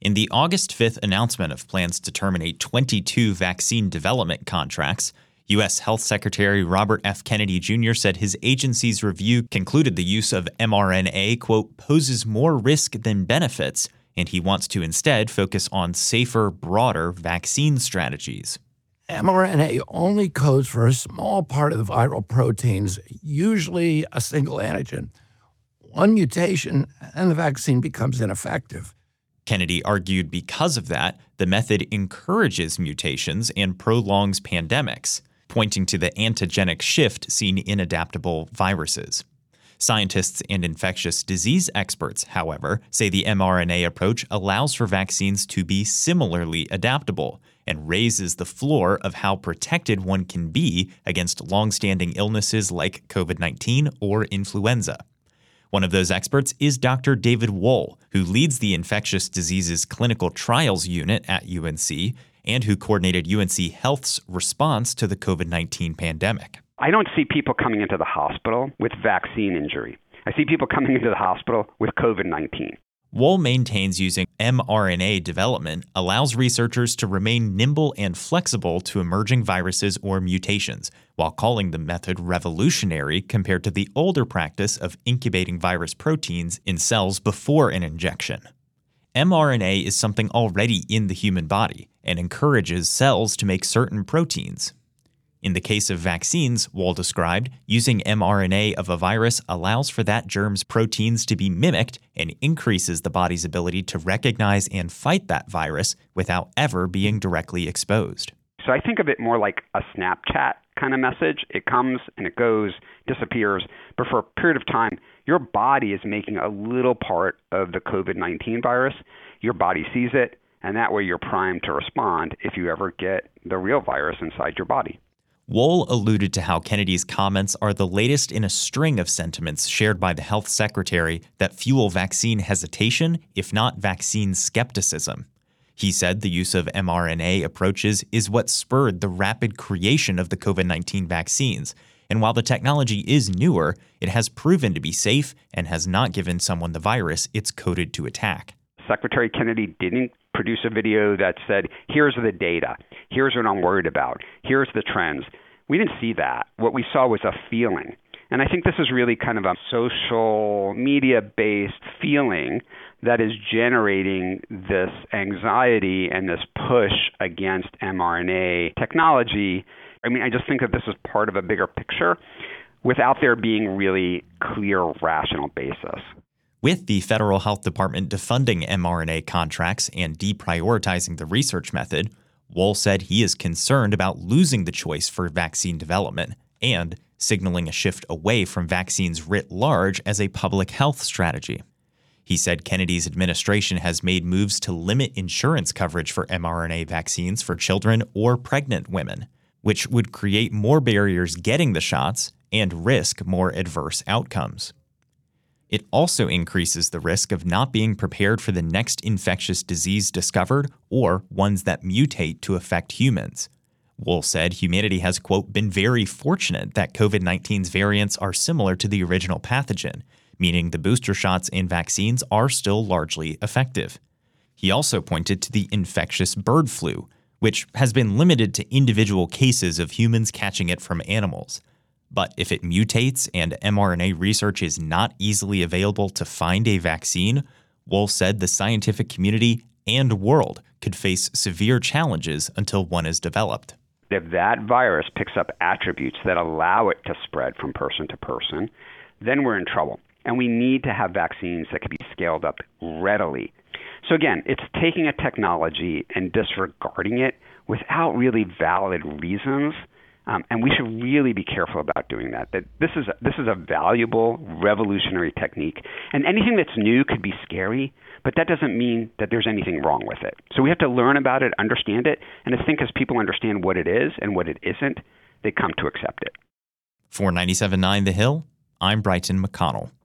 In the August 5th announcement of plans to terminate 22 vaccine development contracts, U.S. Health Secretary Robert F. Kennedy Jr. said his agency's review concluded the use of mRNA, quote, poses more risk than benefits, and he wants to instead focus on safer, broader vaccine strategies. mRNA only codes for a small part of the viral proteins, usually a single antigen. One mutation, and the vaccine becomes ineffective. Kennedy argued because of that, the method encourages mutations and prolongs pandemics, pointing to the antigenic shift seen in adaptable viruses. Scientists and infectious disease experts, however, say the mRNA approach allows for vaccines to be similarly adaptable and raises the floor of how protected one can be against long-standing illnesses like COVID-19 or influenza. One of those experts is Dr. David Wohl, who leads the Infectious Diseases Clinical Trials Unit at UNC and who coordinated UNC Health's response to the COVID-19 pandemic. I don't see people coming into the hospital with vaccine injury. I see people coming into the hospital with COVID-19. Wohl maintains using mRNA development allows researchers to remain nimble and flexible to emerging viruses or mutations, while calling the method revolutionary compared to the older practice of incubating virus proteins in cells before an injection. mRNA is something already in the human body and encourages cells to make certain proteins. In the case of vaccines, Wohl described, using mRNA of a virus allows for that germ's proteins to be mimicked and increases the body's ability to recognize and fight that virus without ever being directly exposed. So I think of it more like a Snapchat kind of message. It comes and it goes, disappears, but for a period of time, your body is making a little part of the COVID-19 virus. Your body sees it, and that way you're primed to respond if you ever get the real virus inside your body. Wohl alluded to how Kennedy's comments are the latest in a string of sentiments shared by the health secretary that fuel vaccine hesitation, if not vaccine skepticism. He said the use of mRNA approaches is what spurred the rapid creation of the COVID-19 vaccines, and while the technology is newer, it has proven to be safe and has not given someone the virus it's coded to attack. Secretary Kennedy didn't produce a video that said, here's the data, here's what I'm worried about, here's the trends. We didn't see that. What we saw was a feeling. And I think this is really kind of a social media-based feeling that is generating this anxiety and this push against mRNA technology. I mean, I just think that this is part of a bigger picture without there being really clear rational basis. With the Federal Health Department defunding mRNA contracts and deprioritizing the research method, Wohl said he is concerned about losing the choice for vaccine development and signaling a shift away from vaccines writ large as a public health strategy. He said Kennedy's administration has made moves to limit insurance coverage for mRNA vaccines for children or pregnant women, which would create more barriers getting the shots and risk more adverse outcomes. It also increases the risk of not being prepared for the next infectious disease discovered or ones that mutate to affect humans. Wohl said humanity has, quote, been very fortunate that COVID-19's variants are similar to the original pathogen, meaning the booster shots and vaccines are still largely effective. He also pointed to the infectious bird flu, which has been limited to individual cases of humans catching it from animals. But if it mutates and mRNA research is not easily available to find a vaccine, Wohl said the scientific community and world could face severe challenges until one is developed. If that virus picks up attributes that allow it to spread from person to person, then we're in trouble. And we need to have vaccines that can be scaled up readily. So again, it's taking a technology and disregarding it without really valid reasons. And we should really be careful about doing that. That this is a valuable, revolutionary technique. And anything that's new could be scary, but that doesn't mean that there's anything wrong with it. So we have to learn about it, understand it, and I think as people understand what it is and what it isn't, they come to accept it. For 97.9 The Hill, I'm Brighton McConnell.